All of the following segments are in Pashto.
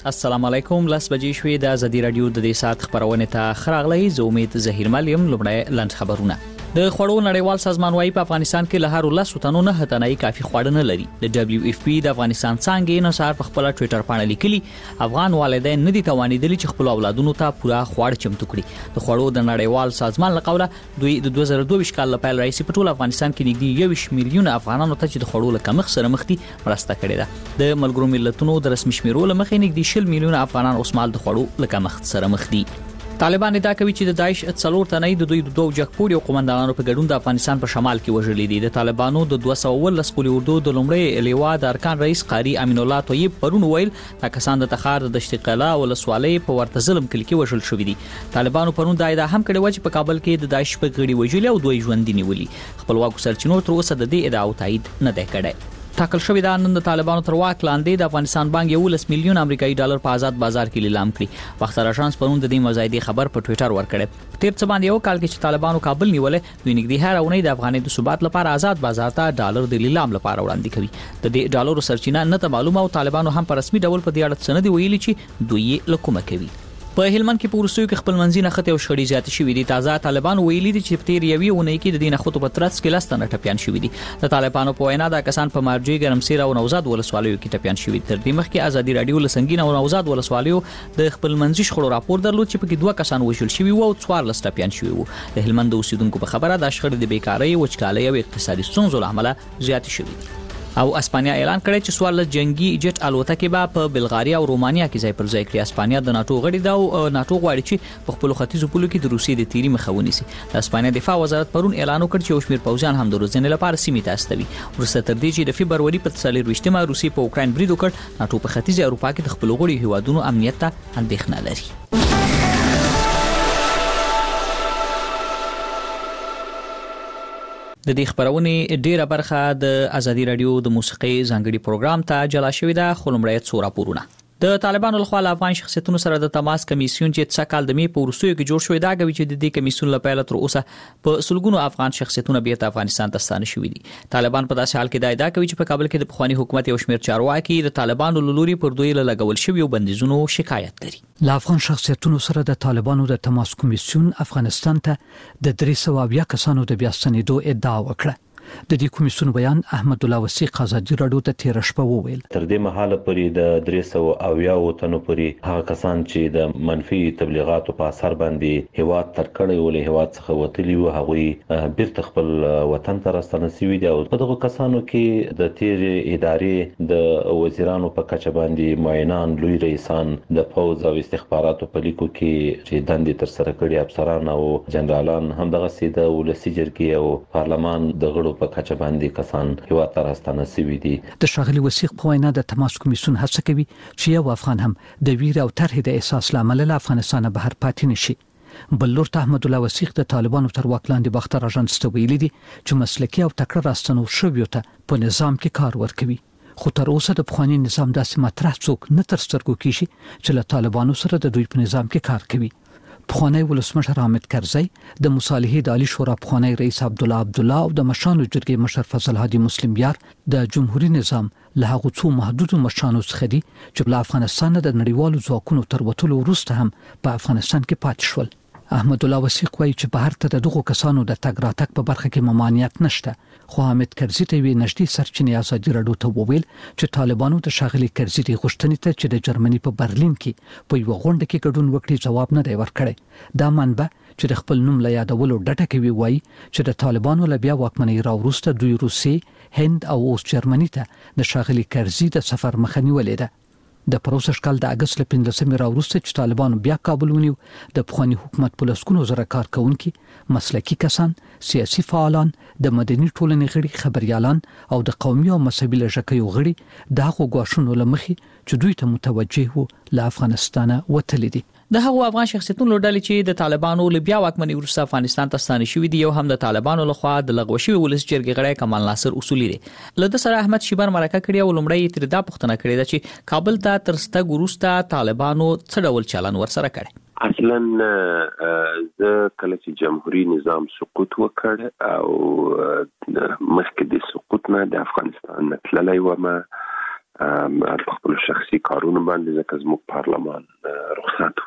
السلام علیکم. لاس بجې شوې د ازادي رادیو د دې سات خبرونه ته خراغلی زه امید زهیر ملیم. لومړی لاند خبرونه. د خوړو نړیوال سازمان وايي په افغانستان کې له هر 10 تنو نه هتنای کافي خواړه نه لري. د دبليو اف پی د افغانستان څنګه نن سهار په خپل ټوئیټر باندې لیکلي افغان والدین نه دي توانیدلي چې خپل اولادونو ته پوره خواړه چمتو کړي. د خوړو د نړیوال سازمان لقوله دوی د 2022 کال لپاره رئیس په ټول افغانستان کې نږدې 20 میلیون افغانانو ته چې د خوړو له کمښت سره مخ دي مرسته کړې ده. د ملګرو ملتونو د رسمي شمیرو له مخې نږدې 20 میلیون افغانان اوسمهال د خوړو له کمښت سره مخ دي. طالبان ادعا کوي چې د داعش څلور تنې د دوی د دوه جګپوري او قومندانانو په ګډون د افغانستان په شمال کې وژلي دي. د طالبانو د 219 قولي اردو د لومړي لیوا د ارکان رئیس قاری امین الله طیب پرون ویل دا کسان د تخار د دشتقلا ولسوالۍ په ورته ظلم کلی کې وژل شوې دي. طالبانو پرون دا ادعا هم کړې و چې په کابل کې د داعش په غړي وژلي او دوی ژوند دي نیولي. خپلواکو سرچینو تر اوسه د دې ادعا تایید نه دی کړی. ټاکل شوې ده نن د طالبانو تر واک لاندې د افغانستان بانک 11 میلیون امریکایي ډالر په آزاد بازار کې لیلام کړی. وختر اژانس پرون د دې مزایدې خبر په ټوئیټر ورکړی. تیر څه باندې یو کال کې چې طالبانو کابل نیولې دوی نږدې هر اونۍ د افغاني د ثبات لپاره آزاد بازار ته ډالر د لیلام لپاره وړاندې کوي. د دې ډالرو سرچینه نه ته معلومه او طالبانو هم په رسمي ډول په دې اړه څه نه دی ویلي چې دوی یې لکومه کوي. په هلمند کې په ورسوي کې خپل منځي نخته او شخړې زیات شوې دي. تازه طالبان ویلي دي چې په تیر یوې اونۍ کې د دې نخته په ترڅ کې لاستنه ټپيان شوې دي. د طالبانو په وینا دا کسان په مارجې ګرمسیر او نوزاد ولسوالیو کې ټپيان شوې دي. تر دې مخکې ازادي رادیو لسنګین او نوزاد ولسوالیو د خپل منځي شخړو راپور درلود چې په کې دوه کسان وژل شوي وو او 14 ټپيان شوي وو. د هلمند اوسیدونکو په خبره د شخړې د بیکاری وچکالۍ او اقتصادي ستونزو له امله زیات شوې دي. او اسپانیا اعلان کړی چې سوال جنگي جټ الوتکې به په بلغاریا او رومانیا کې ځای پر ځای کړي. اسپانیا د ناتو غړي ده او ناتو غواړي چې په خپل ختیځو پولو کې د روسیې د تیری مخه ونیسي. د اسپانیا دفاع وزارت پرون اعلان وکړ چې اوشمیر پوځیان هم د روزنې لپاره سیمې ته استوي. ورسته تر دې چې د فبرवरी په 23مه روسیې په اوکراین برید وکړ. ناتو په ختیځ اروپا کې د خپل غړي هیوادونو امنیت ته اندېښنه لري. د دې خبرونه ډیره برخه د ازادي رادیو د موسیقي ځانګړي پروګرام ته جلا شوې ده. خو لومړی څو راپورونه. د طالبانو لخوا له افغان شخصیتونو سره د تماس کمیسیون چې څه کال د می په ورسوي کې جوړ شوی دا کوي چې د دې کمیسیون لپاره تر اوسه په سلګونو افغان شخصیتونو بیرته افغانستان ته ستانه شوي دي. طالبان په داسې حال کې دا ادعا کوي چې په کابل کې د پخوانی حکومت یو شمېر چارواکي د طالبانو لوري پر دوی له لګول شوی بندیزونو شکایت لري. له افغان شخصیتونو سره د طالبانو د تماس کمیسیون افغانستان ته د 300 کسانو د بیا ستنېدو ادعا وکړه. د دې کمیسیون بیان احمد الله وسیق ازادي رادیو ته تیر شپه وویل تر دې مهاله پرې د 300 تنو پرې هغه کسان چې د منفي تبلیغاتو په اثر باندې هواد تر کړي ولې هواد څخه وتلی وو هغه بیرته خپل وطن ته راستنه شوي دي. او په دغه کسانو کې د تیر ادارې د وزیرانو په کچه باندې معاونان لوی رئیسان د فوز او استخباراتو په لیکو کې چې دندې تر سره کړي افسران او جنرالان هم دغه سیده ولسی جرګې او پارلمان د غړو په کچه باندې کسان هیواد ته راستنه شوي دي. د ښاغلي وسیق په وینا د تماس کمیسیون هڅه کوي چې یو افغان هم د ویر او طرحې د احساس لامل له افغانستان بهر پاتې نشي. بل لور ته احمد الله وسیق د طالبانو تر واک لاندې باختر اژانس ته ویلي دي چې مسلکي او تکړه راستنو شویو ته په نظام کې کار ورکوي. خو تر اوسه د پخوانی نظام داسې مطرح څوک نه تر سترګو کیږي چې له طالبانو سره د دوی په نظام کې کار کوي. پخوانی ولسمشر حامد کرزی د مصالحې د عالی شورا پخوانی رئیس عبدالله او د مشرانو جرګې مشر فضل هادي مسلم یار د جمهوریت نظام له هغو څو محدودو مشرانو څخه دي چې له افغانستان د نړیوالو ځواکونو تر وتلو وروسته هم په افغانستان کې پاتې شول. احمد الله وسیق وایي چې بهر ته دغه کسانو د تګ راتګ په برخه کې ممانعت نشته. خو حامد کرزي ته وی نشدي سرچینې ازادي رادیو ته وویل چې طالبانو د شاغلي کرزي د غوښتنې ته چې د جرمني په برلین کې په یو غونډه کې ګډون وکړي جواب نه دی ورکړی. دا منبع چې د خپل نوم له یادولو ډټه کوي وایي چې د طالبانو له بیا واکمنۍ راوروسته دوی روسي، هند او اوس جرمني ته د شاغلي کرزي د سفر مخه نیولې ده. د پروسس کال د اگست له 15مې راوروسته چې طالبانو بیا کابل ونیو د پخوانی حکومت په لسګونو زره کارکونکي، مسلکي کسان، سیاسي فعالان، د مدني ټولنې غړي، خبريالان او د قومي او مذهبي لږکیو غړي د هغو غواښونو لمخې چې دوی ته متوجه وو له افغانستانه وتلي دي. د هغو افغان شخصیتونو ډلې چې د طالبانو له بیا واکمنۍ وروسته افغانستان ته ستانه شوي دي یو هم د طالبانو لخوا د لغوه شوي ولس جرګې غړی کمال ناصر اصولي دی. له ده سره احمد شیبر مرکه کړې او لومړی تر دا پوښتنه کړې ده چې کابل ته تر ستګ وروسته طالبانو څه ډول چلن ورسره کړی. اصلا زه کله چې جمهوریت نظام سقوط وکړ او مخکې د سقوط نه د افغانستان تللی وم په خپل شخصي کارونو باندې ځکه زموږ پارلمان رخصت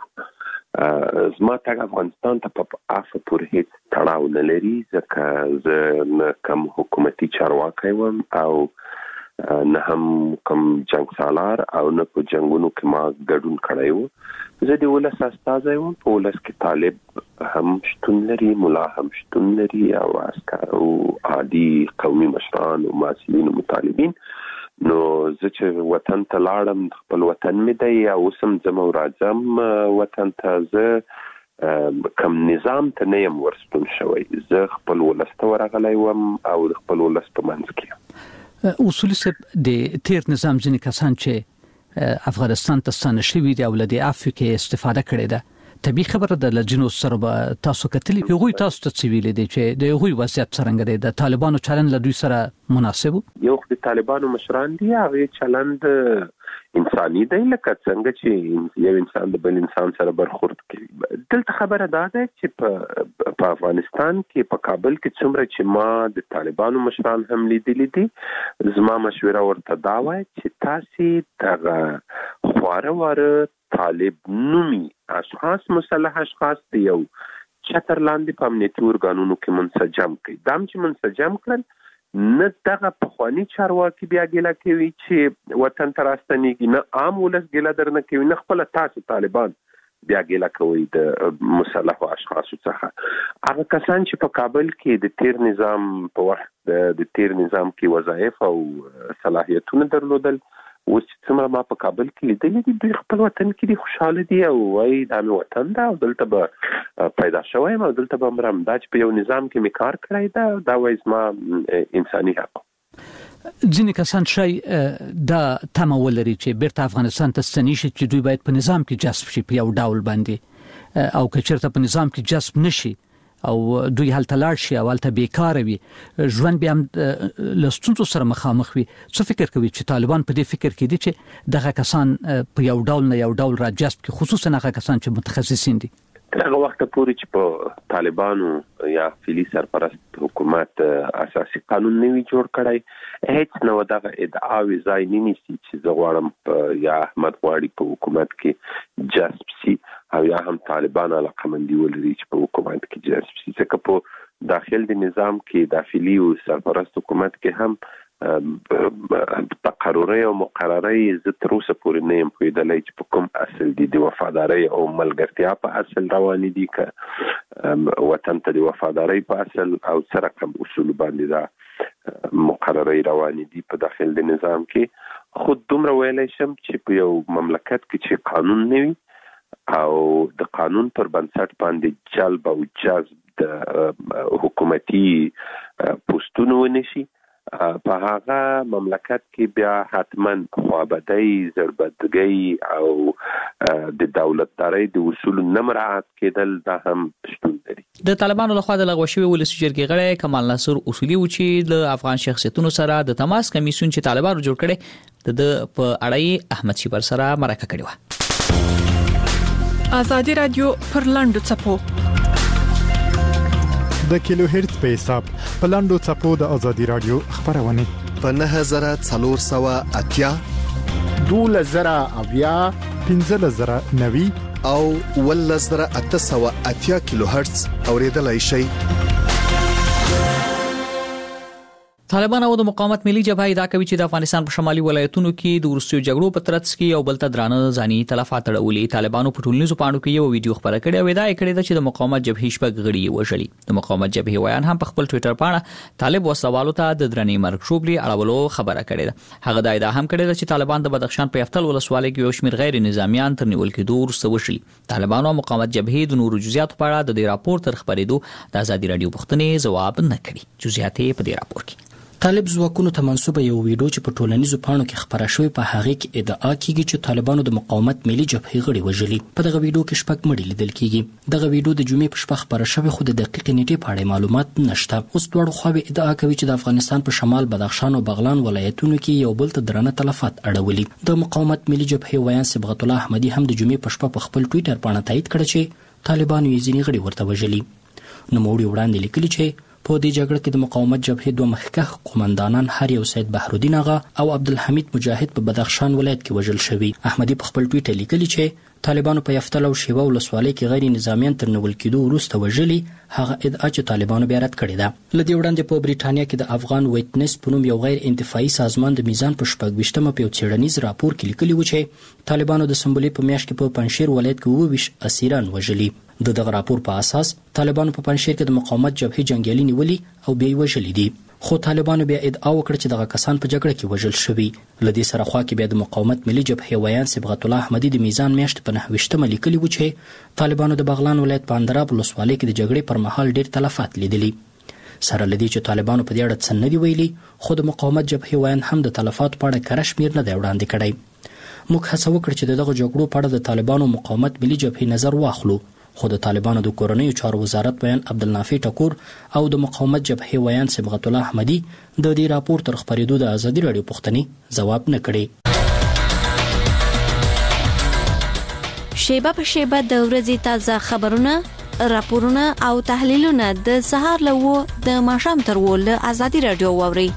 زما تګ افغانستان ته په عفو پورې هیڅ تړاو نه لري ځکه زه کوم حکومتي چارواکی وم او نه هم کوم جنگ سالار او نه په جنگونو کې ما ګډون کړی و. زه د ولس استازی وم. په ولس کې طالب هم شتون لري، ملا هم شتون لري او عسکر او عادي قومي مشران او مسؤلین او مطالبین. نو زه چې وطن ته لاړم خپل وطن مې دی او اوسم ځم او راځم وطن ته. زه کوم نظام ته نه یم ورستون شوی، زه خپل ولس ته ورغلی وم او د خپل ولس په منځ کې. اصولي صاحب د تیر نظام ځینې کسان چې افغانستان ته ستانه شوي دي او له دې عفو کې استفاده کړې ده، طبیعي خبره ده له ځینو سره به تاسو کتلي هغوی تاسو ته څه ویلي دي چې د هغوی وضعیت څرنګه دی؟ د طالبانو چلند له دوی سره مناسب و؟ یو خو د طالبانو مشران دي، هغه چلند انساني دی لکه څنګه چې یو انسان د بل انسان سره برخورد کوي. دلته خبره دا ده چې په افغانستان کې په کابل کې څومره چې ما د طالبانو مشران هم لیدلي دي، زما مشوره ورته دا وای چې تاسو دغه خواره واره طالب نومي اشخاص، مسلح اشخاص دی یو چتر لاندې په امنیتي ارګانونو کې منسجم کړي. دام چې منسجم کړل نه دغه پخوانی چارواکي بیا ګیله کوي چې وطن ته راستنیږي، نه عام ولس ګیله درنه کوي، نه خپل تاسو طالبان بیا ګیله کوي د مسلحو اشخاصو څخه. هغه کسان چې په کابل کې د تیر نظام په وخت د تیر نظام کې وظایف او صلاحیتونه درلودل، اوس چې څومره ما په کابل کې لیدلي دي، دوی خپل وطن کې دي خوشحاله دي او وایي دا مې وطن ده او دلته به پیدا شوی یم او دلته به مرم. دا چې په یو نظام کې مې کار کړی ده، دا وایي زما انساني حق. ځینې کسان شاید دا تمه ولري چې بیرته افغانستان ته ستنې شي چې دوی باید په نظام کې جذب شي په یو ډول باندې، او که چېرته په نظام کې جذب نشي او دوی هلته لاړ شي او هلته بیکاره وي، ژوند بیا هم له ستونزو سره مخامخ وي. څه فکر کوي چې طالبان په دې فکر کې دي چې دغه کسان په یو ډول نه یو ډول را جذب کړي، خصوصا هغه کسان چې متخصصین دي؟ تر هغه وخت پورې چې په طالبانو یا فعلي سرپرست حکومت اساسي قانون نه وي جوړ کړی، هیڅ نو دغه ادعاوې ځای نه نیسي چې زه غواړم یا احمد غواړي په حکومت کې جذب سي او یا هم طالبان علاقمندي ولري چې په حکومت کې جذب سي. ځکه په داخل د نظام کې داخلي او سرپرست حکومت کې هم تقرری او مقرری زه تر اوسه پورې نه یم پوهېدلی چې په کوم اصل دي د وفادارۍ او ملګرتیا په اصل روانې دي، که وطن ته د وفادارۍ په اصل او څه رقم اصول باندې دا مقرری روانې دي په داخل د نظام کې. خود دومره ویلی شم چې په یو مملکت کې چې قانون نه وي او د قانون پر بنسټ باندې جلب او جذب د حکومتي پوستونو ونشي، په هغه مملکت کې بیا حتما خوابدۍ، زړبدګۍ او د دولتدارۍ د اصولو نه مراعات کېدل دا هم شتون لري. د طالبانو لخوا د لغوه شوي ولسي جرګې غړی کمال ناصر اصولي و چې د افغان شخصیتونو سره د تماس کمیسیون چې طالبانو جوړ کړي د په اړه احمد شیبر سره مرکه کړې و. ازادي رادیو پر لاندو چپو د کیلو هرتز په حساب په لاندو چپو د ازادي رادیو خبرونه په 9480 2000 1590 او 1880 کیلو هرتز اوریدلای شئ. طالبان او د مقاومت ملي جبهه ادعا کوي چې د افغانستان په شمالي ولایتونو کې د وروستیو جګړو په ترڅ کې یو بل ته درانه ځاني تلفات اړولي. طالبانو په ټولنیزو پاڼو کې یو ویډیو خبره کړې او ادعا کړې ده چې د مقاومت جبهې شپږ غړي وژلي. د مقاومت جبهې ویان هم په خپل ټوئیټر پاڼه طالب وسوالو ته د درنې مرګ شوبلي اړولو خبره کړې ده. هغه دا ادعا هم کړې ده چې طالبان د بدخشان په یفتل ولسوالۍ کې یو شمېر غیر نظامیان تر نیول کېدو وروسته وژلي. طالبانو او مقاومت جبهې د نورو جزئیاتو په اړه د دې راپور تر خبرېدو د ازادي رادیو پوښتنې ځواب نه کړي. جزئیات په دې راپور کې طالب ځواکونو ته منسوبه یو ویډیو چې په ټولنیزو پاڼو کې خبره شوې په هغه کې ادعا کیږي چې طالبانو د مقاومت ملي جبهې غړي وژلي. په دغه ویډیو کې شپږ مړي لیدل کیږي. دغه ویډیو د جمعې په شپه خبره شوې خو د دقیق نیټې په اړه معلومات نشته. اوس دواړو خواوې ادعا کوي چې د افغانستان په شمال بدخشان او بغلان ولایتونو کې یو بل ته درنه تلفات اړولي. د مقاومت ملي جبهې ویان صبغت الله احمدي هم د جمعې په شپه په خپل ټوئیټر باندې تایید کړ چې طالبانو یې ځینې غړي ورته وژلي. نو موږ وړاندې لیکلي چې په دې جګړه کې د مقاومت جبهې دوه مخکښ قومندانان هر یو سید بحرالدین آغا او عبدالحمید مجاهد په بدخشان ولایت کې وژل شوي. احمدي په خپل ټویټ لیکلي چې طالبانو په یفتل او شیوه ولسوالۍ کې غیر نظامیان تر نیول کېدو وروسته وژلي. هغه ادعا چې طالبانو بیا رد کړې ده. له دې وړاندې په بریټانیا کې د افغان ویټنس په نوم یو غیر انتفاعي سازمان د میزان په 26مه په یو څېړنیز راپور کې لیکلي و چې طالبانو د سنبلې په میاشت کې په پنجشیر ولایت کې 22 اسیران وژلي. دغه راپور په اساس طالبانو په پنجشیر کې د مقاومت جبهې جنگیالي نیولي او بیا یې وژلي دي. خو طالبانو بیا ادعا وکړه چې دغه کسان په جګړه کې وژل شوي. له دې سره خوا کې بیا د مقاومت ملي جبهې ویان صبغت الله احمدي د میزان میاشت په 29مه لیکلي و چې طالبانو د بغلان ولایت په اندراب ولسوالۍ کې د جګړې پر مهال ډېر تلفات لیدلي. سره لدی چې طالبانو په دې اړه څه نه دی ویلي، خو د مقاومت جبهې ویان هم د تلفات په اړه کره شمیر نه دی وړاندې کړی. موږ هڅه وکړه چې دغه جګړو په اړه د طالبانو مقاومت ملي جبهې نظر واخلو، خو د طالبانو د کورنیو چارو وزارت ویان عبدالنافع ټکور او د مقاومت جبهې ویان صبغت الله احمدي د دې راپور تر خپرېدو د ازادي راډیو پوښتنې ځواب نه کړي. شیبه په شیبه د ورځې تازه خبرونه، راپورونه او تحلیلونه د سهار له 9 د ماښام تر 10 له ازادي راډیو واورئ.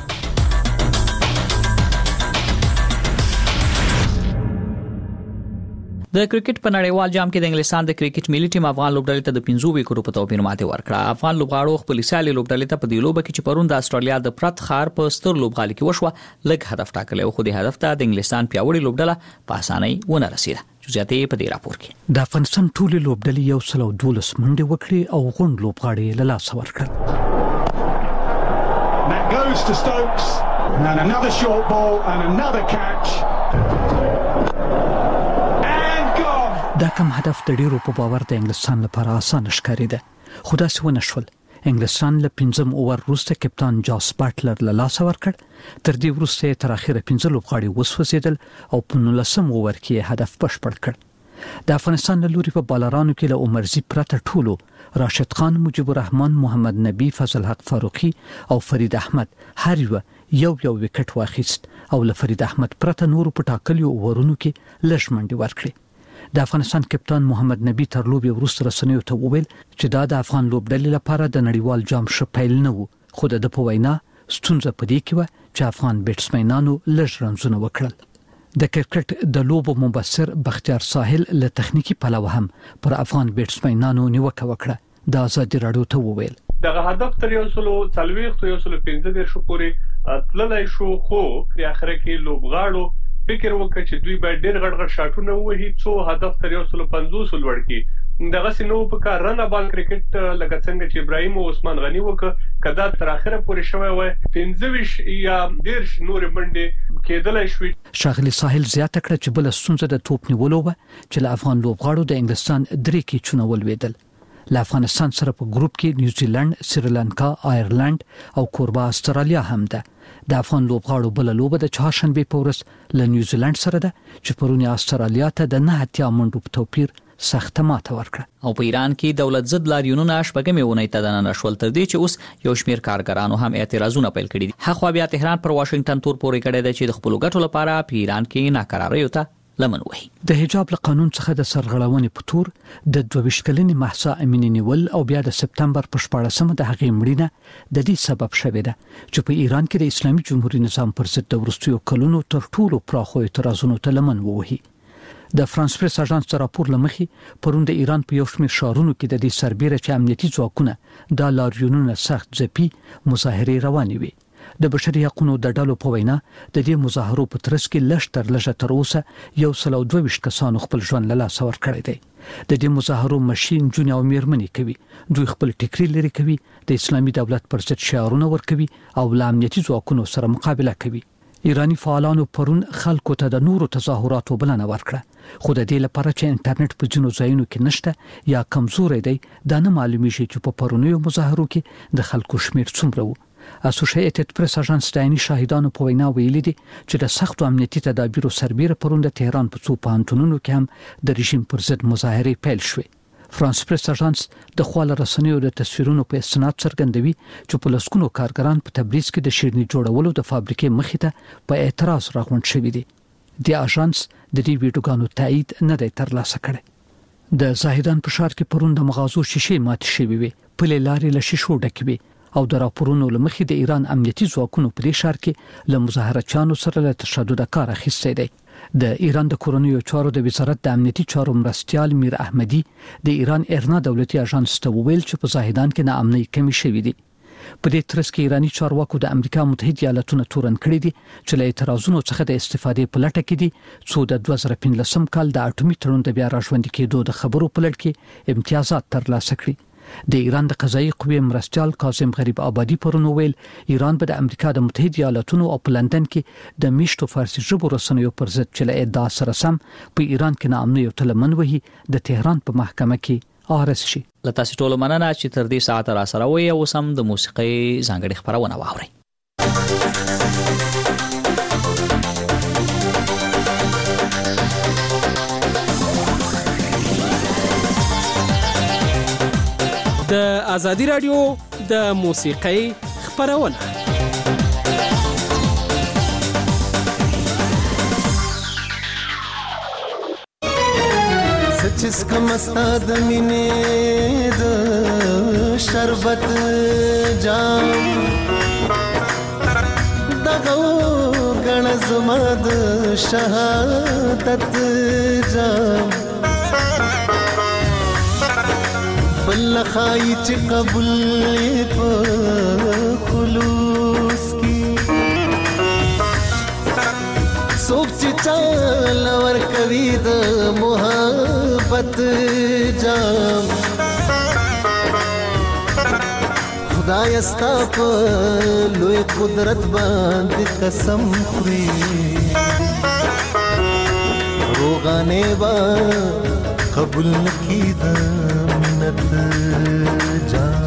د کرکټ په نړیوال جام کې د انګلستان د کرکټ ملي ټیم افغان لوبډلې ته د 15 وکټو په توپیر ماته ورکړه. افغان لوبغاړو خپل سیالي لوبډلې ته په دې لوبه کې چې پرون د استرالیا د پرت خار په ستر لوبغالي کې وشوه لږ هدف ټاکلی، خو د هدف ته د انګلستان پیاوړي لوبډله په اسانۍ ونه رسیده. جزئیات په دې راپور کې. د افغانستان ټول لوبډلې 112 منډې وکړې او غونډ لوبغاړي له لاسه ورکړل. That goes to Stokes and another short ball and another catch. دا کم هدف د ډیرو په باور د انګلستان لپاره اسانه ښکارېده، خو داسې ونه شول. انګلستان له 5 اوور وروسته کپتان جاس باټلر له لاسه ورکړ. تر دې وروسته تر اخره 15 لوبغاړي وسوځېدل او په 19 اوور کې هدف بشپړ کړ. د افغانستان له لوري په بالرانو کې له عمرزي پرته ټولو راشد خان، مجيب الرحمن، محمد نبی، فضل حق فاروقي او فرید احمد هر یو وکټ واخیست او له فرید احمد پرته نورو په ټاکلو اوورونو کې لږ منډې ورکړې. د افغانستان کپتان محمد نبی تر لوبي وروسته رسنیو ته وویل چې دا د افغان لوبډلې لپاره د نړیوال جام شپیل نه وو، خو د په وینا ستونزه پدې کې و چې افغان بیټسمنانو لږ رنزونه وکړل. د کرکټ د لوبو مبصر بختیار ساحل له تخنیکی پلوه هم پر افغان بیټسمنانو نیوکه وکړه. د ازادي راډیو ته وویل دغه هدف تر 140 شو پورې تللی شو، خو د اخر کې لوبغاړو فکر وکړ چې دوی باید ډېر غړ شاټونه وهي څو هدف تر 150 لوړ کړي. دغه سينو په کار رن بال کرکټ لکه څنګه چې ابراهيم او عثمان غني وکړه، کدا تر اخره پورې شوی وای 15 یا 10 نور منډه کېدلای شوې. شاغلي ساحل زیاته کړه چې بل ستونزه د توپ نیولو و چې له افغان لوبغاړو د انګلستان درې کې چونول ویدل. له افغانستان سره په ګروپ کې نیوزیلند، سریلانکا، آیرلند او کوربه استرالیا هم ده. د افغان لوبغاړو بل لوبه د چهارشنبه په ورځ له نیوزیلند سره ده چې پرونی استرالیا ته د 9 منډو په توپیر سخت ماته ورکړه. او په ایران کې دولت ضد لاریونونه شپږمې ونې ته دننه شول، تر دې چې اوس یو شمیر کارګرانو هم اعتراضونه پیل کړي دي. هغه بیا تهران پر واشنگټن تور پورې کړی دی چې د خپل ګټو لپاره په ایران کې ناکراریو ته لمن وهي. د حجاب له قانون څخه د سرغړونې په تور د 22 کلنې مهسا امینی نیول او بیا د سپتمبر په 14مه د هغې مړینه د دې سبب شوې ده چې په ایران کې د اسلامي جمهوریت نظام پر ضد د وروستیو کلونو تر ټولو پراخو اعتراضونو ته لمن ووهي. د فرانس پریس اژانس راپور لمخې پرون د ایران په یو شمېر ښارونو کې د دې سربېره چې امنیتي ځواکونه د لاریونونو سخت ځپي مظاهرې روانې وي. د بشري حقوقو د ډلو په وینا د دې مظاهرو په ترڅ کې لږ تر اوسه 122 کسانو خپل ژوند له لاسه ورکړی دی. د دې مظاهرو ماشين جون او میرمنې کوي، دوی خپل ټیکري لري کوي، د اسلامي دولت پر ضد شعارونه ورکوي او له امنیتي ځواکونو سره مقابله کوي. ایرانی فعالانو پرون خلکو ته د نورو تظاهراتو بلنه ورکړه، خو د دې لپاره چې انټرنیټ په ځینو ځایونو کې نشته یا کمزوري دی دا نه معلومیږي چې په پرونیو مظاهرو کې د خلکو شمیر څومره وو. اسوسییټډ پریس اژانس د عیني شاهدانو په وینا ویلي دي چې د سختو امنیتي تدابیرو سربېره پرون د تهران په څو پوهنتونونو کې هم د رژیم پر ضد مظاهرې پیل شوې. فرانس پریس اژانس د خواله رسنیو د تصویرونو په استناد څرګندوي چې په لسکونو کارګران په تبریز کې د شیرني جوړولو د فابریکې مخې ته په اعتراض راغونډ شوي دي. د اژانس د دې ویډیوګانو تایید نه دی ترلاسه کړی. د زاهدان په ښار کې پرون د مغازو شیشې مات شوې وي، په لارې له شیشو ډکې وي او د راپورونو لمخې د ایران امنیتي ځواکونو په دې ښار کې له مظاهرچیانو سره له تشدد کار اخیستی دی. د ایران د کورنیو چارو د وزارت د امنیتي چارو مرستیال میر احمدی د ایران ارنا دولتي اژانس ته ویل چې په زاهدان کې ناامنۍ کمی شوې دي. په دې ترڅ کې ایرانی چارواکو د امریکا متحده ایالاتونو تورن کړی دي چې له اعتراضونو څخه د استفادې په لټه کې دي څو د 2015 کال د اټومي تړون د بیا راژوندي کېدو د خبرو په لړ کې امتیازات ترلاسه کړي. د ایران د قضایي قوې مرستیال کاظم غریب آبادی پرون ویل ایران به د امریکا د متحده ایالاتونو او په لندن کې د میشتو فارسي ژبو رسنیو پر ضد چې له ادعا سره سم په ایران کې ناامنۍ او تلمن وهي د تهران په محکمه کې آرس شي. لته ټول مننه چې تر دې ساعت را سره وي او سم د موسیقي ځانګړي خبرونه واوري. د ازادي رادیو د موسیقۍ خبرونه سچس کم استاد مینې د شربت جام دغه غن زما د شهادت جام بل خای چې قبول په خلوص کی سوچ چال ور کوي د محبت جام خدای استا په لوی قدرت باندې قسم خوري روغانه با قبول نکی د منت جام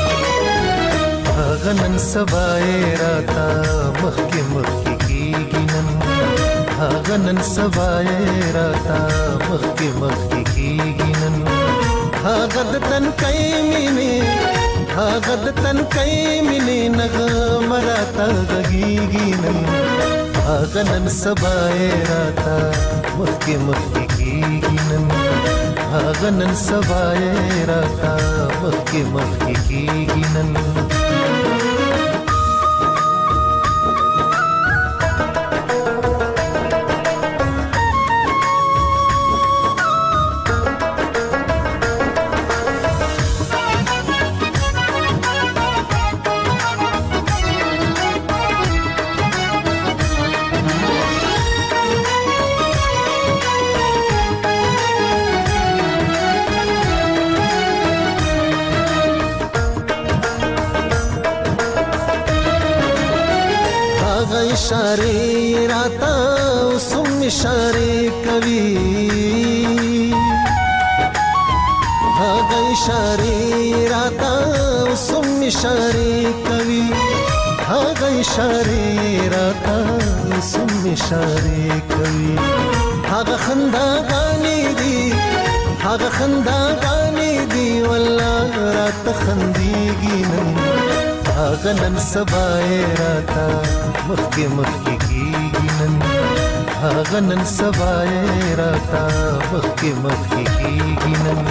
غنن سبای راتا مخکی مخکی کیږي نن غنن سبای راتا مخکی مخکی کیږي نن غد تن کای مینه غد تن کای مینه نغ مراتا غږیږي نن غنن سبای راتا مخکی مخکی کیږي نن غنن سبای راتا مخکی مخکی کیږي نن इशारे राता उसम इशारे कवि भाग इशारे राता उसम इशारे कवि भाग इशारे राता उसम इशारे कवि भाग खंदा गानी दी भाग खंदा गानी दी वल्लाह रात खंदीगी नहीं غنن سبای راتا مخکی مخکی کیږي نن غنن سبای راتا مخکی مخکی کیږي نن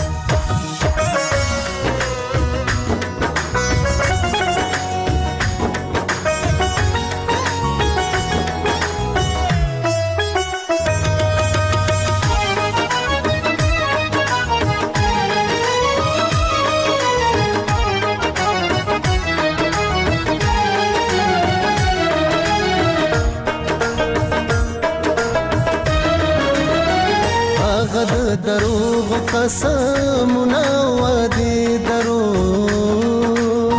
دروغ قسمنا وادي دروغ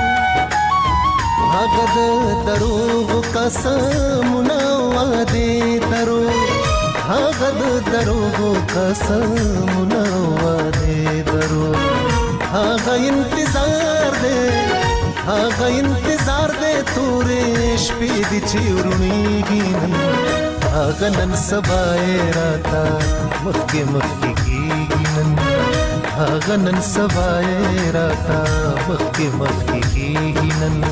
هغه دروغ قسمنا وادي دروغ هغه دروغ قسمنا وادي دروغ هغه انتظار دې تورې شپې دي چې ورونیږي غنن سبای راتا مخکی مخکی کیږي نن غنن سبای راتا مخکی مخکی کیږي نن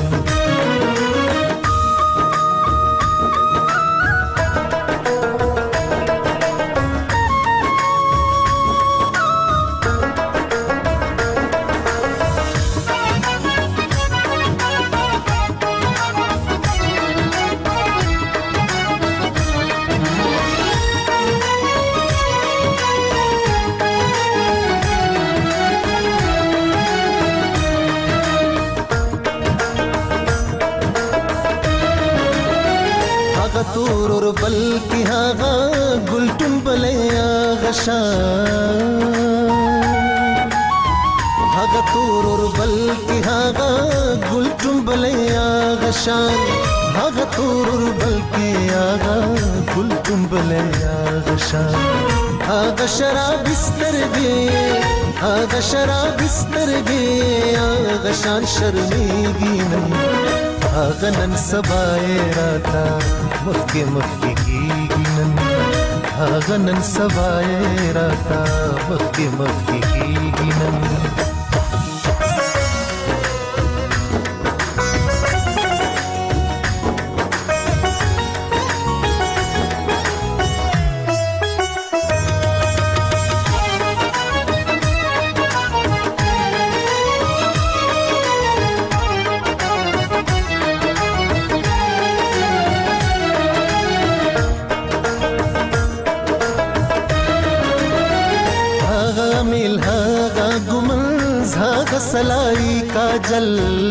هاغه تور ور بلکی هاغه ګلټون بلیا غشان هاغه تور ور بلکی هاغه ګلټون بلیا غشان هاغه تور ور بلکی هاغه ګلټون بلیا غشان هاغه شراب سترګې هاغه شراب سترګې هاغه شان شرمېږي نن هاغه نن سبا راته مخکې مخکې کېږي نن هاغه نن سبا راته مخکې مخکې کېږي نن सलाई काजल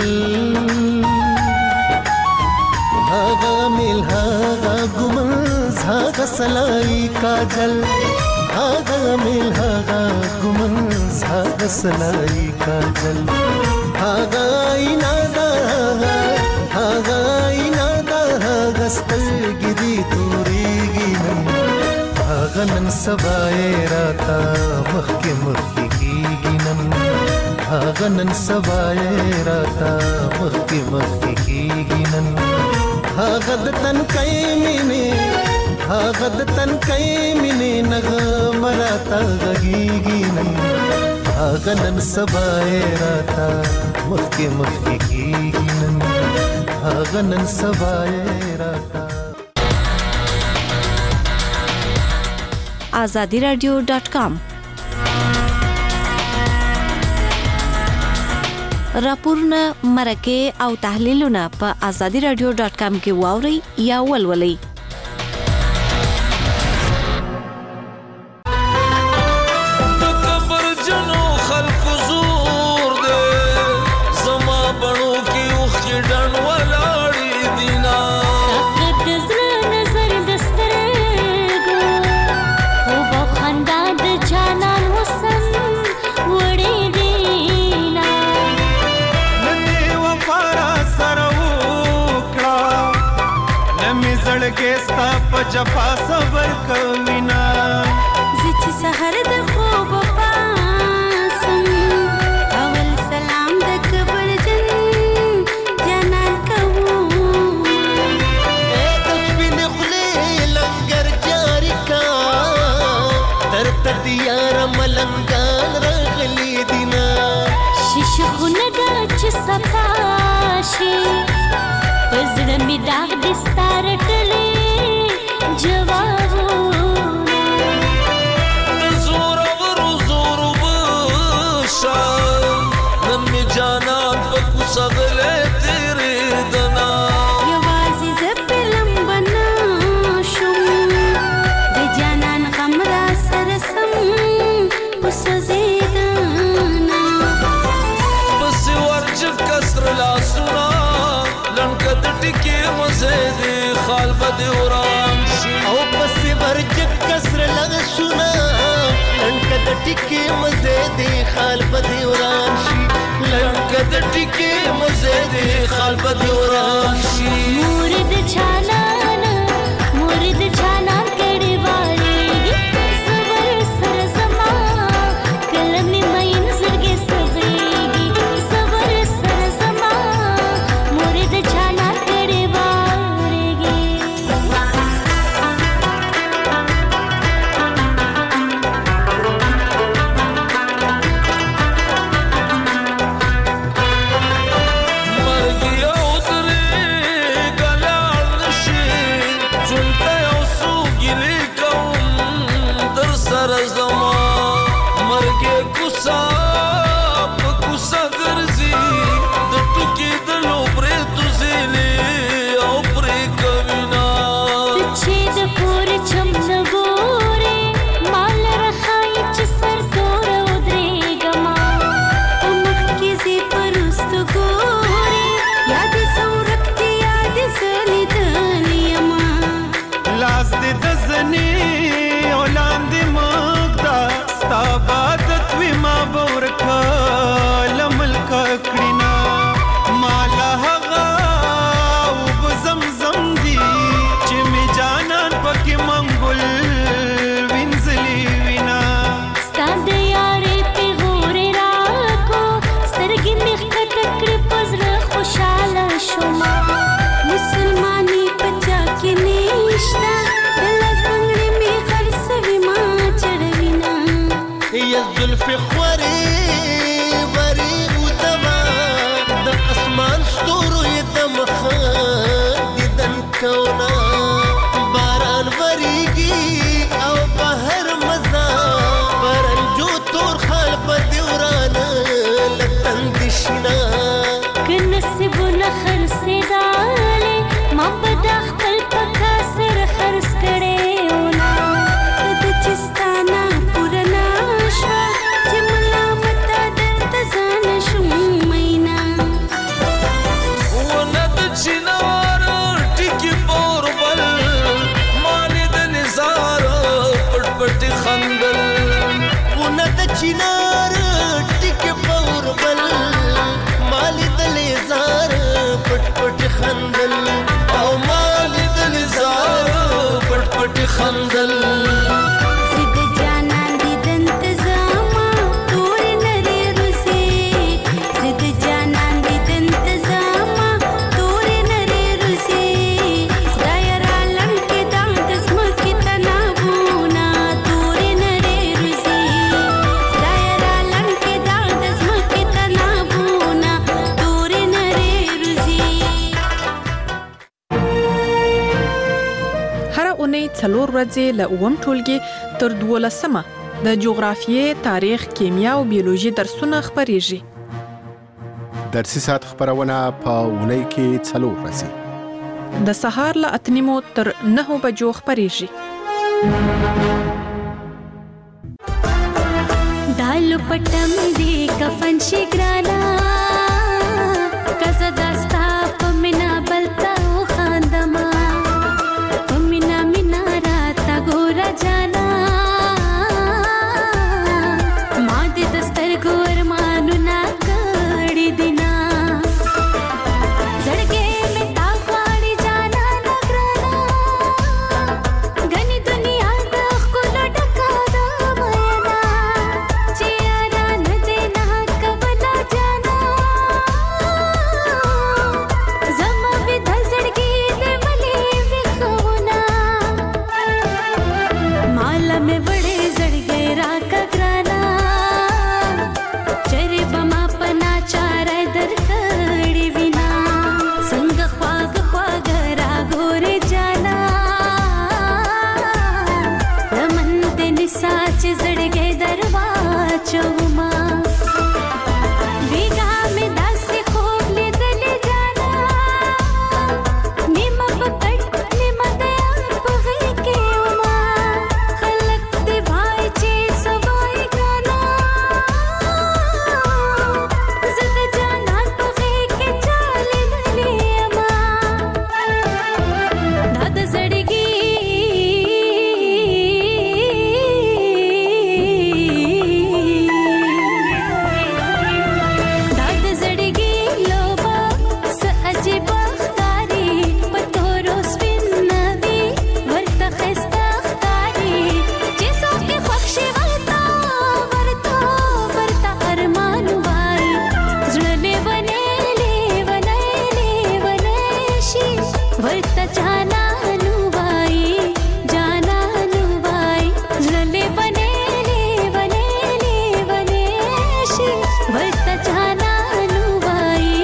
हागा मिल हागा गुमन हागा सलाई काजल हागा मिल हागा गुमन हागा सलाई काजल हागा इनादा हागा इनादा हागा स्तलगिरी तूरीगी नन हागा नन सबाए राता मखके मखके कीगी नन هاغه نن سبا راته مخکې مخکې کېږي نن هاغه د تنکۍ مینې هاغه د تنکۍ مینې نغمه راته غږېږي نن هاغه نن سبا راته مخکې مخکې کېږي نن هاغه نن سبا راته azadiradio.com راپورونه مرکه او تحلیلونه په azadiradio.com کې واوري یا ولولئ. جفا صبر کوینا زچ سحر د خوب پاسم اول سلام د کبر جن جنان کوو تخبین خلی لنگر جاری کا تر تدیار ملنگان رغلی دینا شش خونگا چ سپاشی پزړه می داغ دستار کلی جوابونه زور زور بشا نمی جانان پکو سغله تیرې دنا یوازې زپلم بنا شوم د جانان غم را سره سم وسوځېدنا بس ورج کسر لا سنا لنکد ټکی مزه دی خال بد وران او پس ورج کسر لغ سنا لنکد ټکی مزه دی خال بد وران شي لنکد ټکی مزه دی خال بد وران شي مورد چالان کړي واري صبر سر زما کلمې مې نظرګي سويږي صبر سر زما مورد چالان کړي واري مرګي او درې ګلال نشي چونته او سوګري کوم در سر زما مرګي کوسا په کوسا ګرځي د ټکی د لوبره تزلي او پرې کوینا چې د پور چم نګوري مال رخای چې سر تور ودرېګما په مخ کې زی پرست ګوري یاد سورکتی یاد زلی دلیما کونا باران وریږي او بهر مزا برنجو تور خال په دیوران لتن دشنا کنسبونه خرڅېدلې ما په د خپل پکا سر خرڅ کړې ونا د چستانا پورنا شوا چې ملامت درته ځان شوم مینا ونه د چنار ټکی پوربل مالې د نزار پټ پټ خندل ونه د چنار ټکی پوربل مالې د نزار پټ پټ خندل او مالې د نزار پټ پټ خندل څلور ورځې له اووم ټولګي تر 12مه د جغرافیې، تاریخ، کیمیا او بیولوژي درسونه خپریږي. درسي ساعت خبرونه په اونۍ کې څلور ورځې د سهار له 8 تر 9 بجو خپریږي. دال پټم دی کفن شي ګرانا کزه داستا پمنا بلتا خاندما پمنا مینا راتا ګورا جانا ما دې دستر ګور مانو نا کړی دینا زړګې می تا خواړی جانا نګرانا غني دنیا د خپل ډکا د مینا چیرې نه دې نه کبلا جانا زما به د زړګې دې ولې وښونا مال مې وړې زړګې را کګرانا چرې بما پنا چار در کړې وینا څنګه خواږ خواږ را ګورې جانا رمن دې نساچ زړګې درواچوما بیگا مې داسې خوب لیدلې جانا نیمه پکړ نیمه د یار په غېږ کې وما خلک دې وای چې سوای ګرانا زه د جانان په غېږ کې چالې دلې یما دا د زړګي دا د زړګي لوبه څه عجیبه ښکاري په تورو سپین نوي ورته ښایسته ښکاري چې څوک یې خوښ شي ورته ارمان وایي زړه لیونی شي ورته جانان وایي زړه لیونی شي ورته جانان وایي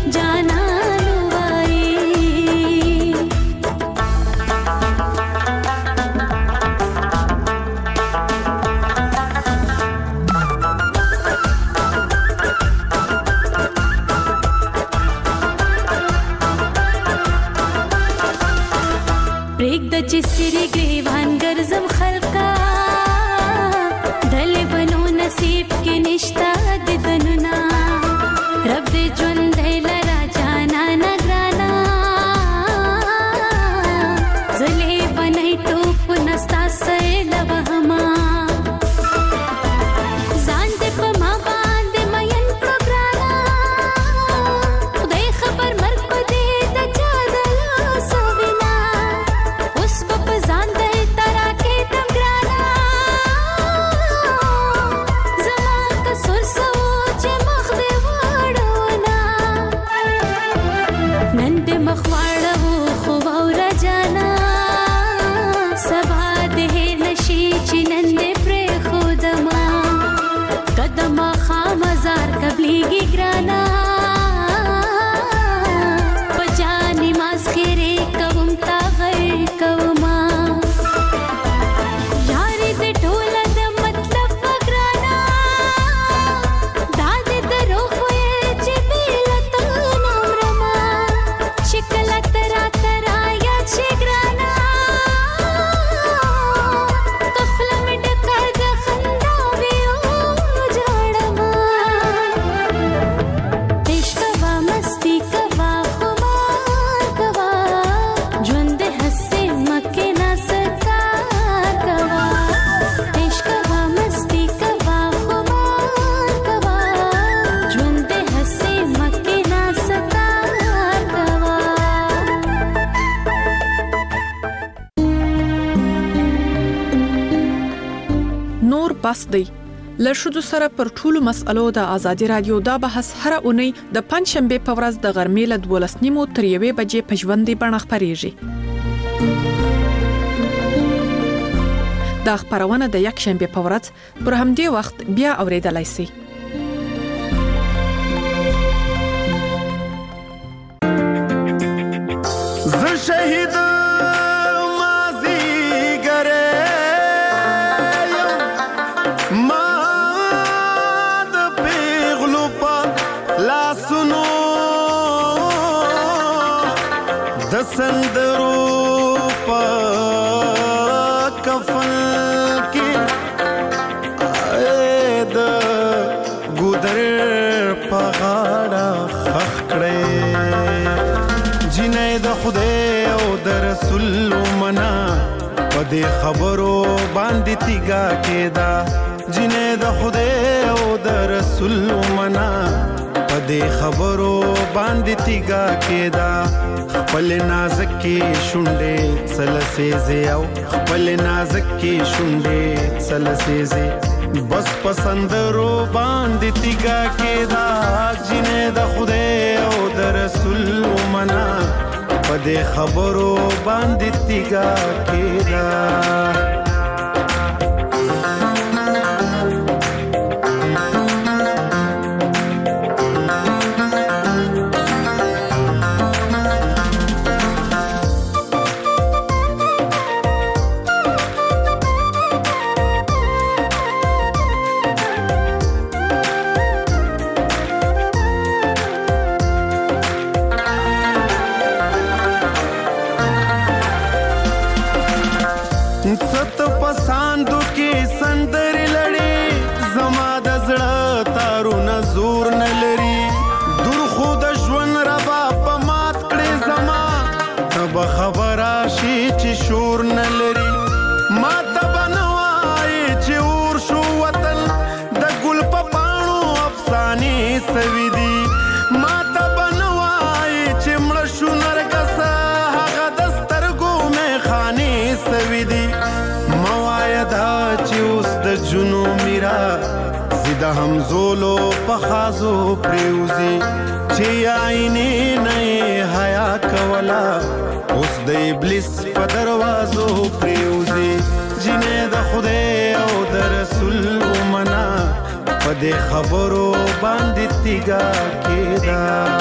پرېږده چې سرې ګریوان ګرځم خلقا دلې بنو نصیب کې نشتا د دنونه رب دې ژوندی لرا جانا نګرانا زلې بنۍ ټوپ نستا سیله وهما ځان دې په ما باندې مین کړو ګرانا خدای خبر مرګ په دې د چا د لاسو وینا اوس به په ځان دې ترا کې دم ګرانا زما قصور سوچ مخ دې واړونا نن دې مخ واړو خو واوره جانا سبا دې نشي چې نن دې پرېښودما قدمه خامزار قبلېږي ګرانا په جانې ماسخېرې کوم تا بس دی. له ښځو سره پر ټولو مسألو د ازادي رادیو دا بحث هره اونۍ د پنځشنبه په ورځ د غرمې له 12:30 تر 1 بجې په ژوندۍ بڼه خپرېږي. دا خبرونه د یکشنبه په ورځ پر همدې وخت بیا اوریدلای شئ. زه شهید مازی ګره ما د پیغلو په لاسونو د سندرو په کفن کې د ګودر په غاړه خخ کړې جنې د خدای او د رسول منا په دې خبرو باندې تیګه کېدا جنې د خدای او د رسول منا په دې خبرو باندې تیګه کېدا خپل نازکې شونډې سلسېزې او خپل نازکې شونډې سلسېزې بس پسندرو باندې تیګه کېدا جنې د خدای او د رسول منا په دې خبرو باندې تیګه کېدا ست پساندو کې سندري لړې زما د زړه تارونه زور نه لري دور خو د ژوند ربا په مات کړې زما تب خبره شي چې شور نه لري ما ته بنوای چې اور شو وطن د ګل په پاڼو افسانې سوي دي ما ته بنوای چې مړ شو نرګس هغه د سترګو مې خانې سوي دي دا چې اوس د جنو میرا زیده همزولو په خازو پریوزی چې آئینې نه حیا کولا اوس د ابلیس په دروازو پریوزی جنې د خدای او د رسول منا په دې خبرو باندې تیګه کېدا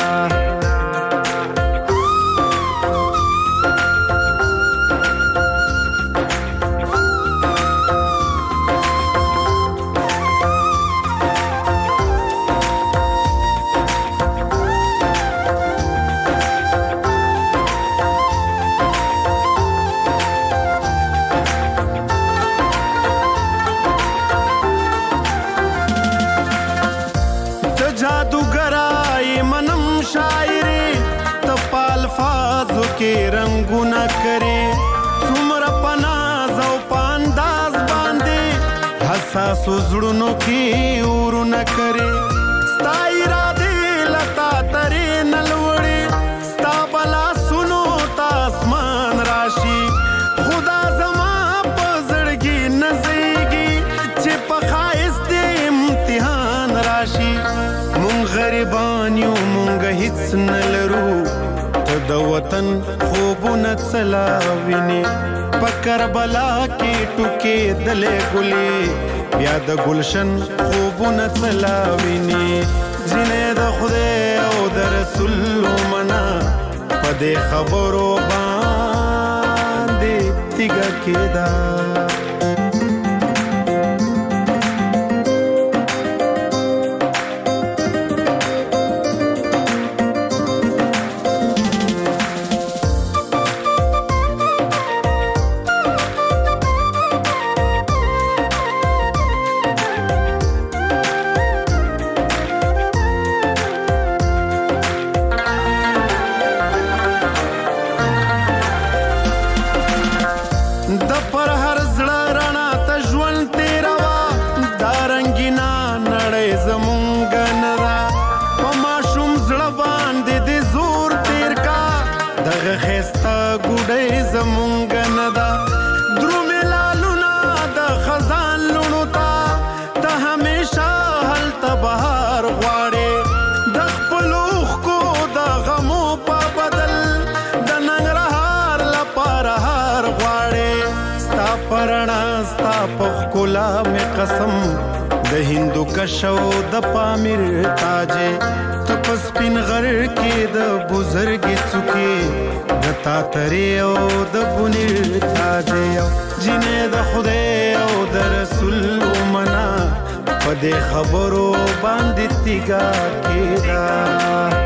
کې رنگونه کرے څومره پناز او پانداز باندې حساس زړونو کې ورونه کرے ستا اراده لتا ترې نلوړې ستا بلا سنو تا اسمان راشي خدا زما په زړګي نزيږي چې په خایست امتحان راشي مونږ غریبان یو مونږ هیڅ نه لرو د وطن خوبونه څلاویني په کربلا کې ټوکې دلې ګلې بیا د گلشن خوبونه څلاویني جنې د خدای او د رسول منا په دې خبرو باندې تیګه کېدا زمونږ نه دا درومې لالونه د خزان لونو ته په ښکلا مې قسم د هندو کشو د پامیر تاجې ته په سپین غر کې د بزرګې څوکې د تاترې او د بنیر تاجې جنې د خدای او د رسول ومنا په دې خبرو باندې تیګا کېدا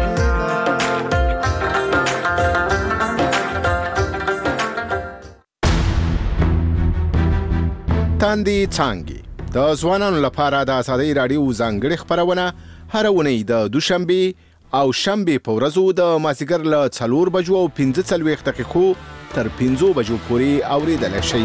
تاندې څانګې د ځوانانو لپاره د ازادي رادیو ځانګړي خبرونه هر اونۍ د دوشنبه او شنبه په ورځو د مازیګر له 4 بجو او 15 دقیقو تر 15 بجو پورې اوریدل شي.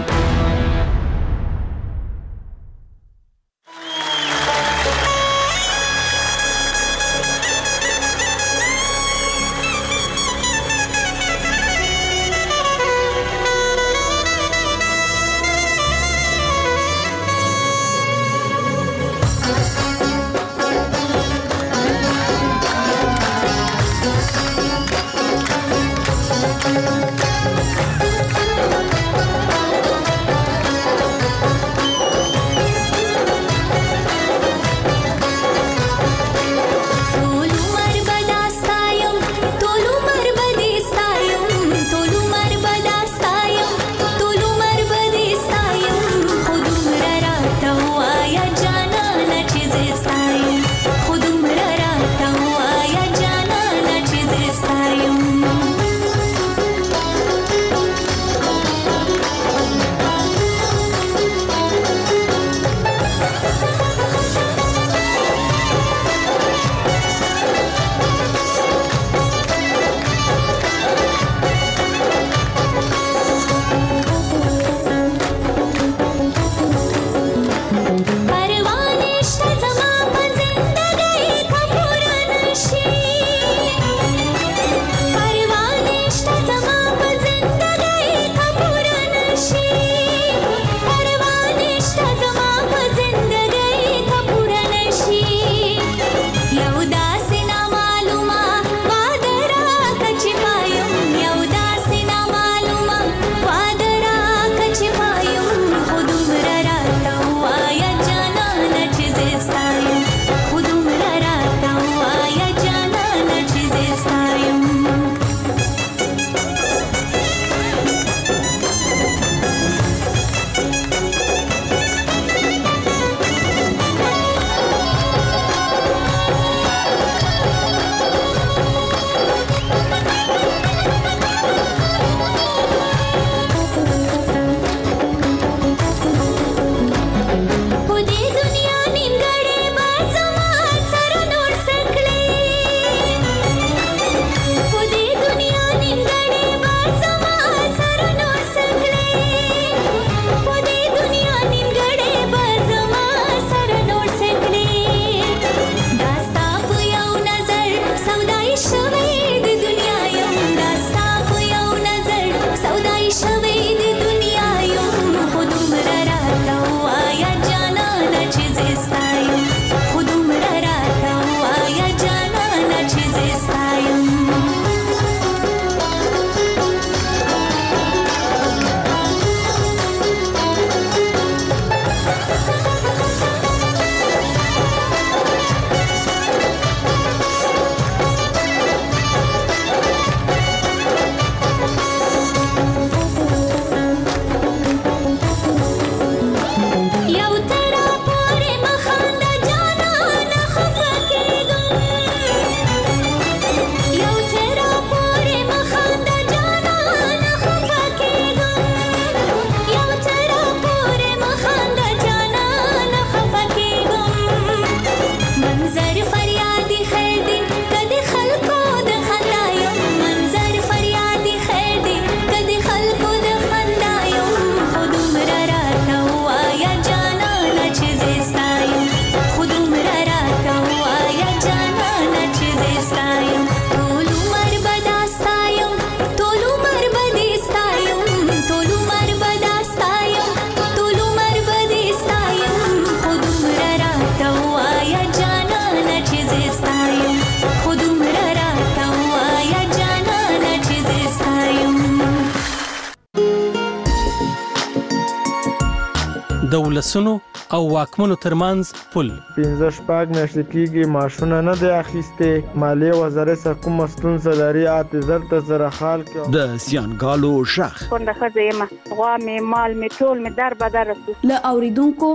د ولسونو او واکمنو ترمنځ پل 15 میاشتې کېږي ماشونه نه دی اخیسته مالیه وزارت څخه کوم ستونزه لري اته زر سره حال کې د سیانګالو شخ څنګه خزه ما غوا می مال می ټول می در بدر له اوریدونکو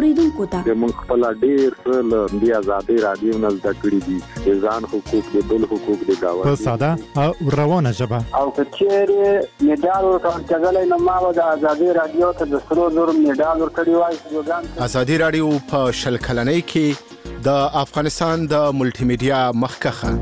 ته موږ خپل ډیر له دی آزادي رادیو نه زده کړی دي ځان حقوق د بل حقوق د گاوه په ساده او روانه ژبه او کچېره میډال ورکړل نو ما د آزادي رادیو ته د سرو زر میډال ورکړی وای ازادي رادیو په شل کلنۍ کې د افغانستان د ملټي میډیا مخکخه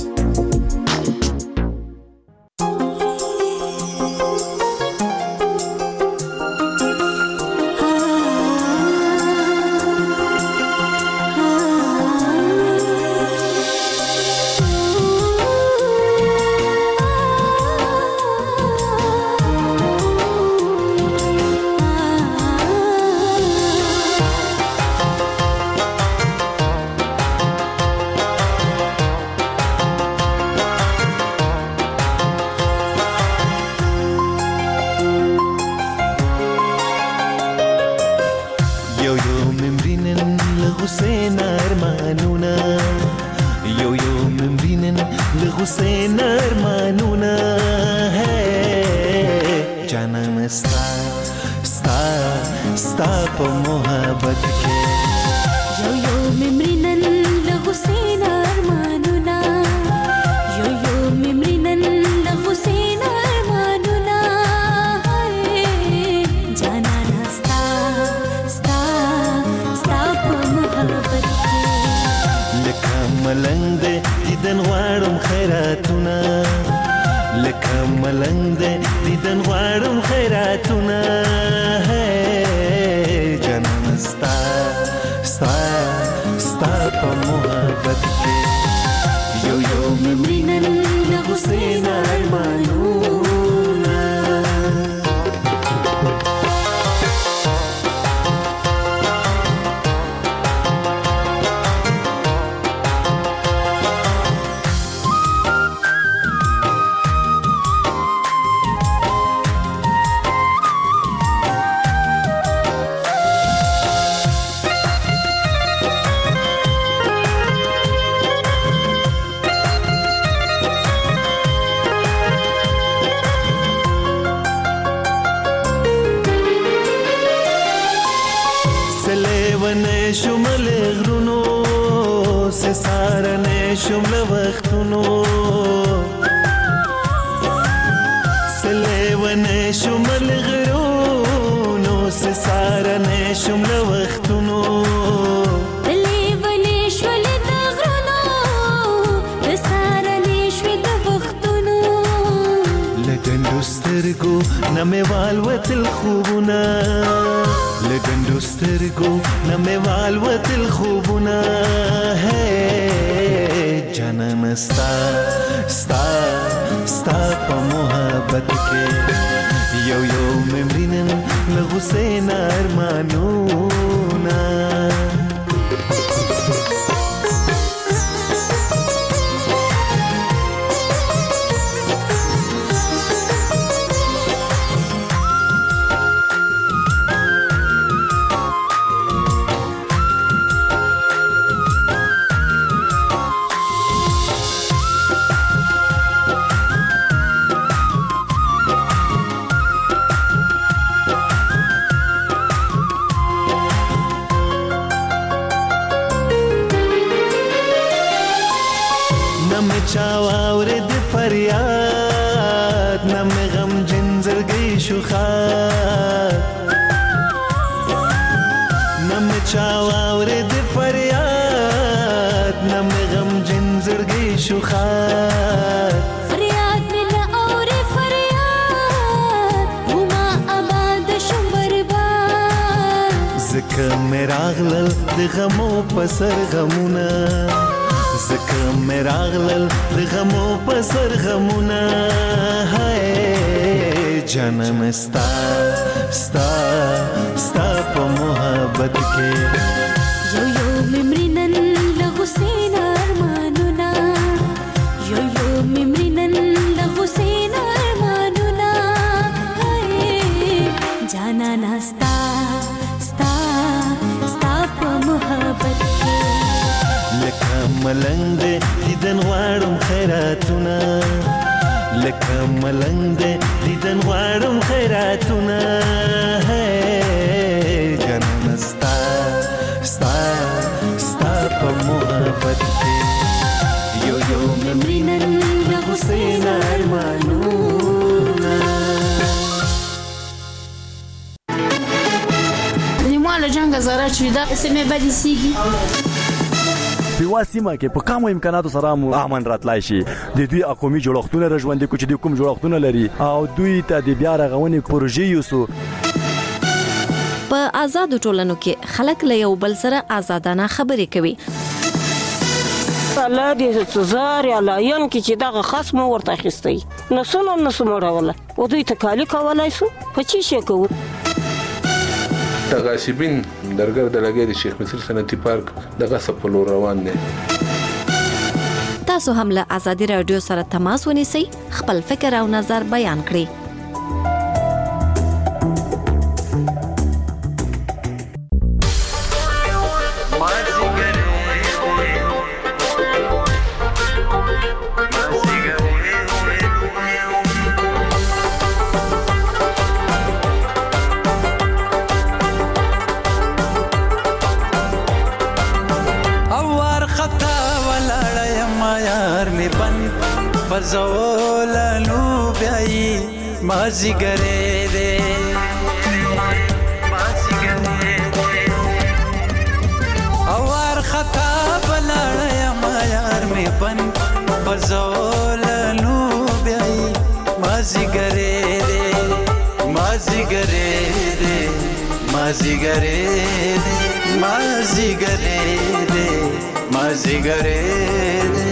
जाना ना स्ता ملنګ دې دیدن غواړم خیراتونه لکه ملنګ دې دیدن غواړم خیراتونه جنم ستا ستا ستا په محبت کې یو یو ممرینن د حسین ارمانونه نیماله جنگ زره چې دا سمې بدې سیږي په سیمه کې په کومو امکاناتو سره مو امن راتلای شي د دوی قومي جوړښتونه رژوندې کوچ دي کوم جوړښتونه لري او دوی ته د بیا رغونې پروژې یوسو په آزاد ټولنو کې خلک له یو بل سره آزادانه خبرې کوي الله دې زار یا لاین کې چې دغه خصم ورته اخیستی نسونه راوله او دوی ته کالی کولای سو په چی شي کوو تغاشبین درګر د لګي د شیخ مصر صنعتي پارک دغه سپلو روان دي تاسو هم له آزادي رادیو سره تماس ونیسئ خپل فکر او نظر بیان کړئ زولانو بیاي مازیګره دې اوار خطا بلړیا ما یار می بن زولانو بیاي مازیګره دې مازیګره دې مازیګره دې مازیګره دې مازیګره دې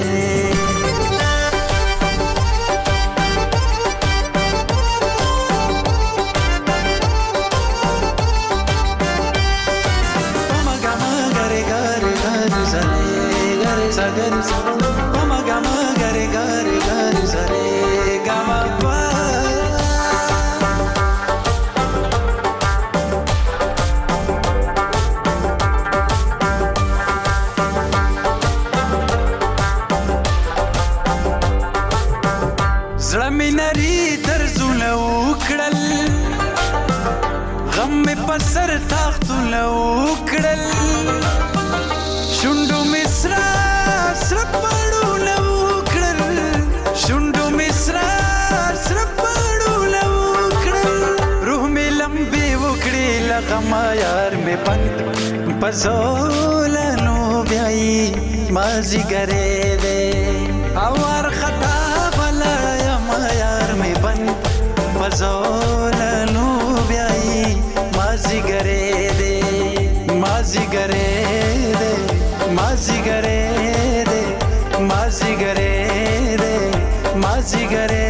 سر تاختونه وکړل شوندو مصرا سر پړونه وکړل شوندو مصرا سر پړونه وکړل روح می لمبي وکړي لغما یار می پند پزولانو بیاي مازیګره دې اور خطا بلا ما یار می پند پزولانو بیاي مازیګره دې مازیګره دې مازیګره دې مازیګره دې مازیګره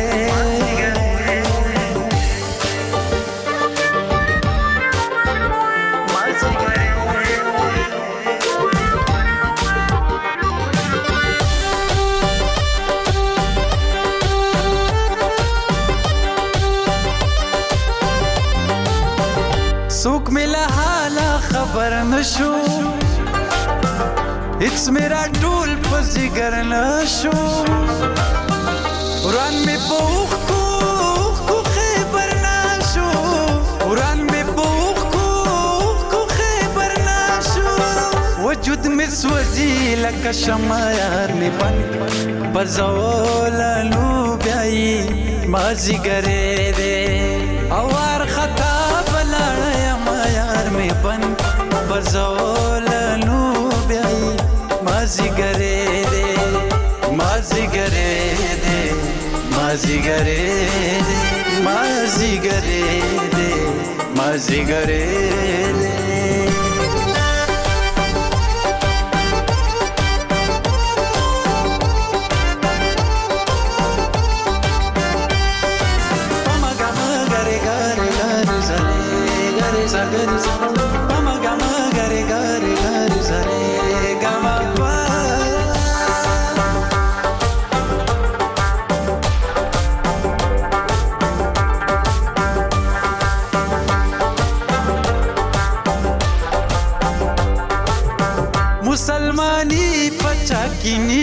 سوک ملا حالا خبر نشو اکس میرا ټول پزیګر نشو وران می پوخ کو خبر نشو وران می پوخ کو خبر نشو وجود می سوځي لکه شمع یار می بن بزولانو بیاي مازیګره دې اور خطا می بن بزولانو بیاي مازیګره دې مازیګره دې مازیګره دې مازیګره دې مازیګره دې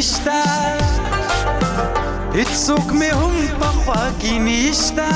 نشتا هیڅوک مې هم په خوا کې نشتا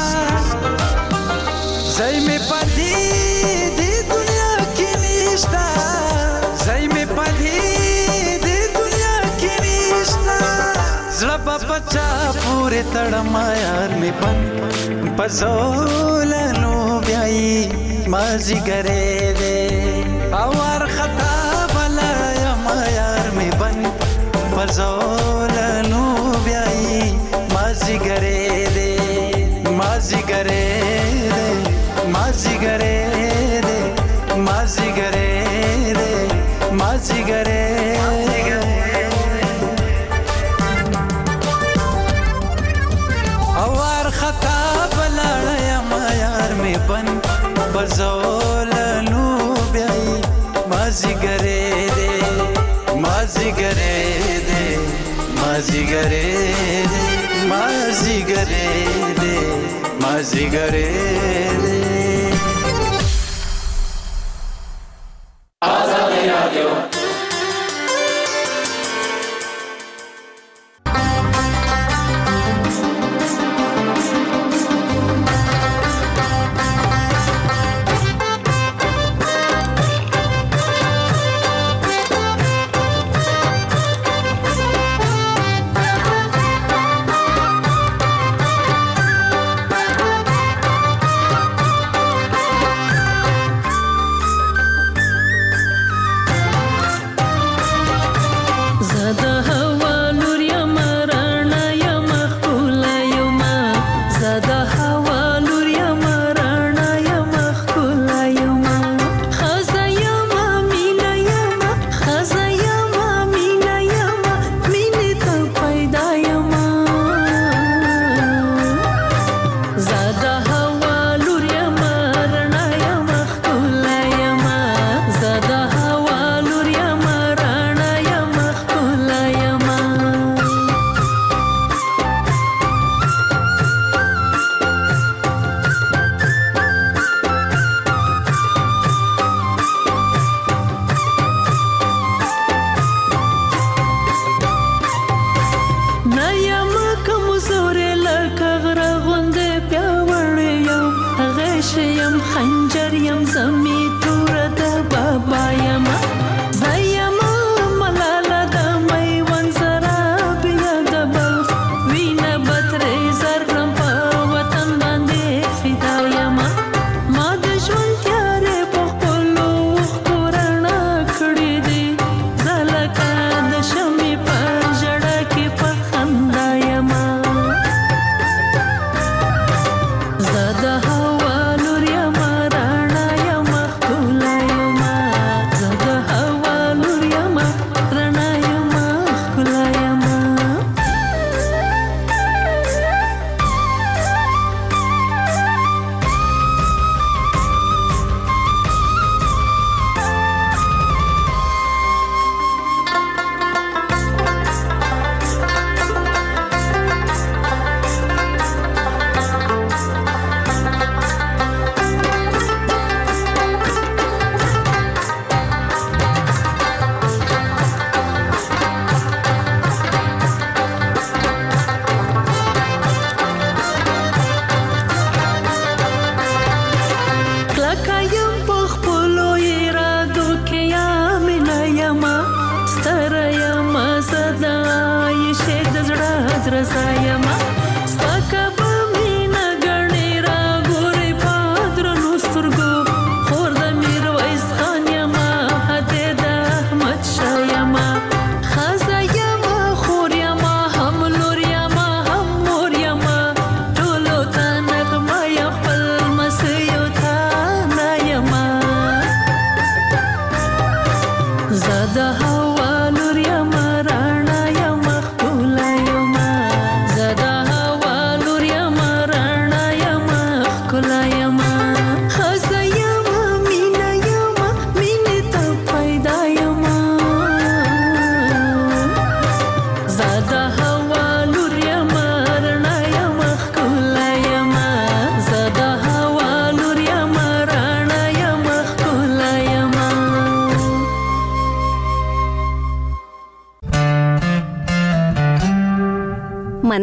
ځای مې په دې دنیا کې نشتا ځای مې په دې دنیا کې نشتا زړه په پچا پورې تړم یار مې بند په زولنو بیایي مازیګری دی او وارخطا بله یم یار مې بند په زولنو بیایي مازیګری دی مازیګری دی مازیګری دی مازیګری دی مازیګری او وارخطا بله یم یار مې بند په زولنو بیایي مازیګری دی مازیګری دی مازیګری دی مازیګری دی مازیګری دی آزادی رادیو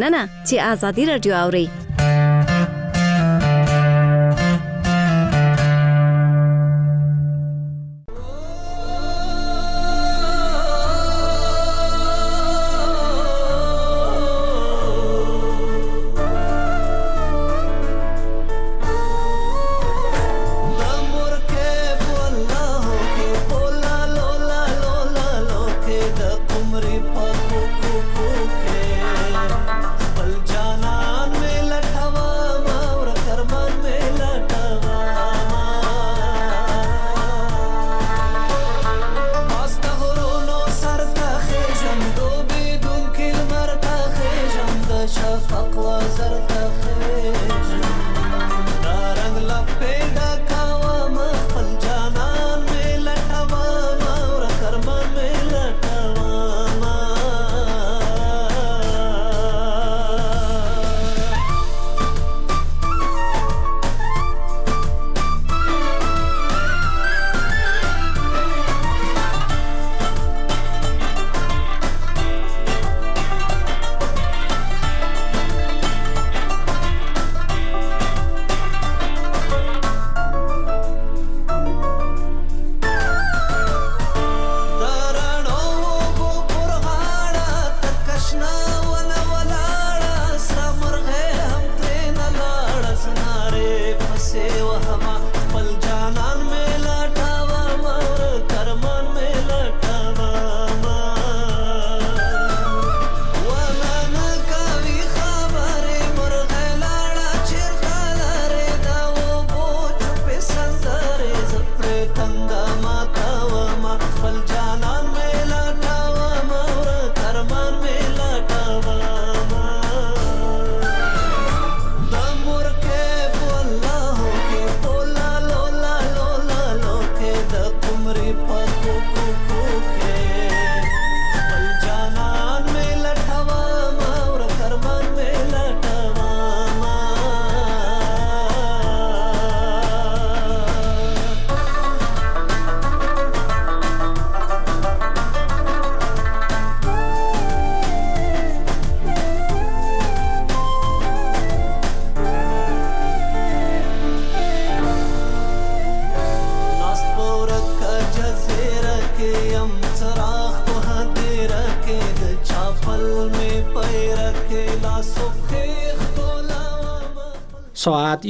مننه چې آزادي رادیو اوري. ساعت